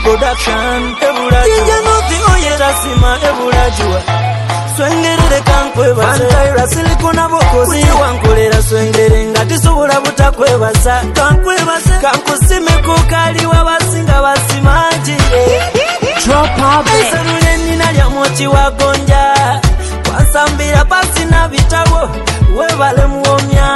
production Jinja North oyera sima ebulajua Swengere kankwebasa Bantaira silikuna bokosi Kuye wankolera swengere ngati sobola butakwebasa Kankwebasa kankusimeko kali wabasinga basimanji Drop up Esanule nina lya mochi wagonja Wansambira pasi na bitawo Webale muomya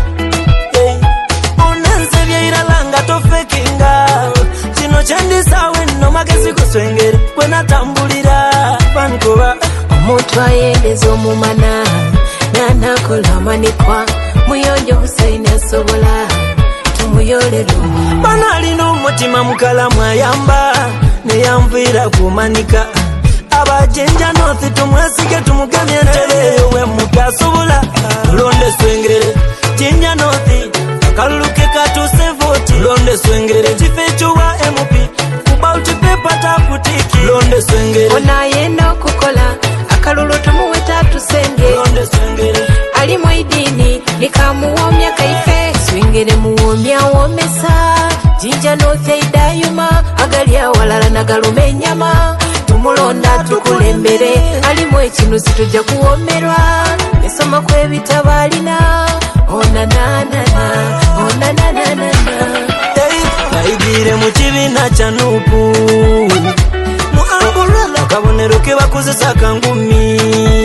Onense byeiralanga tofekinga Chino chendisawe no magezi kuswengere Kwena tambulira Bankoba Omuntu ayendeza omumana Nanakola manikwa Muyonjo Hussein asobola Tumuyolero Bana alina omutima mukalamu ayamba Neyamvira kumanika Abajinja North tumwesige tumugemye entebe we mukasobola Londe swengere Jinja North Kaluke katuse voti Londe swengere Chifecho wa MP Kubauti pepa takutiki Londe swengere Onayenda okukola Akalulu tumuweta tusenge Londe swengere Ali mwaidini Nikamuwomya kaife Swengere muwomya womesa Jinja North eidayuma Agalya walala nagalume nyama Tumulonda tukulembere Alimu ekinusi tujja kuwomerwa Esoma kwebitabalina Onananana Onananana Baigire mu kibina kya Nuupu Mu ambulala kabonero ke bakozesa kangumi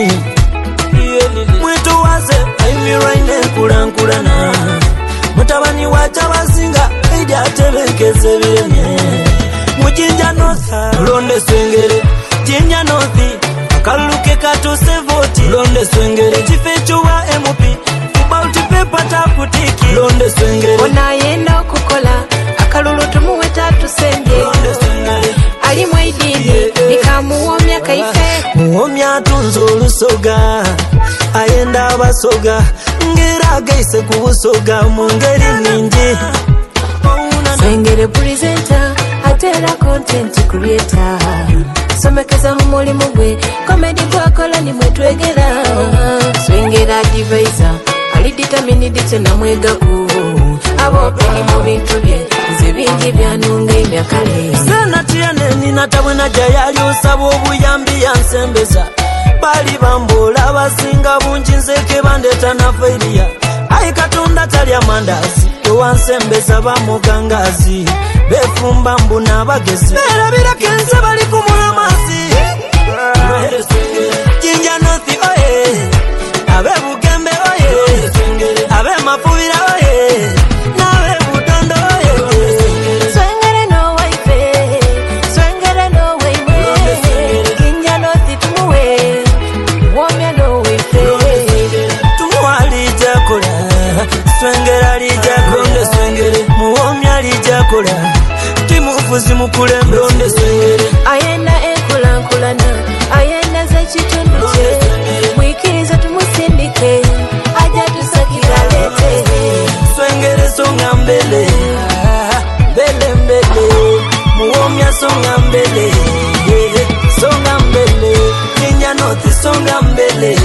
Mwetowaze ayimiraine nkulankulana Mutabani wacha basinga Eidi atebekeze biremye Mu Jinja North Londe swengere Jinja North Kaluke katuse voti Londe swengere Chifecho wa MP Kubauti pepa takutiki Londe swengere Onayenda okukola Akalulu tumuweta tusenge Londe swengere Ali mwaidini Nikamuwomya kaife Muwomya atunze olusoga Ayenda abasoga Ngera gaise kubusoga Mungeri ningi Swengere presenter Atera content creator Somekeza mu mulimu gwe Comedy gwakola ni mwetwegera Swengere advisor Ali determined tena mwegaku Abopeni mu bintu bye Nze bingi byanunga emyakale Sena tiene nina tabwena jayali osaba obuyambi yansembeza Bali bambola basinga bungi nzeke bandeta na failure Ai Katonda talya mandazi Owansembeza bamugangazi Befumba mbuna bagezi Berabira kenze bali kumulamazi Jinja North oye Abe Bugembe oye Abe Mafubira oye Nabe Budondo oye Swengere no waife Swengere no waife Jinja North tumuwe Womya no waife Tumuwali jakola Swengere alijakola Londe swengere Muwomya alijakola Timufuzi mukulembe Londe swengere Ayenda enkulankulana Ayenda zekitundu kye Mwikiriza tumusindike Aja tusakira lete Swengere songa mbele Mbele mbele Muwomya songa mbele Songa mbele Jinja North songa mbele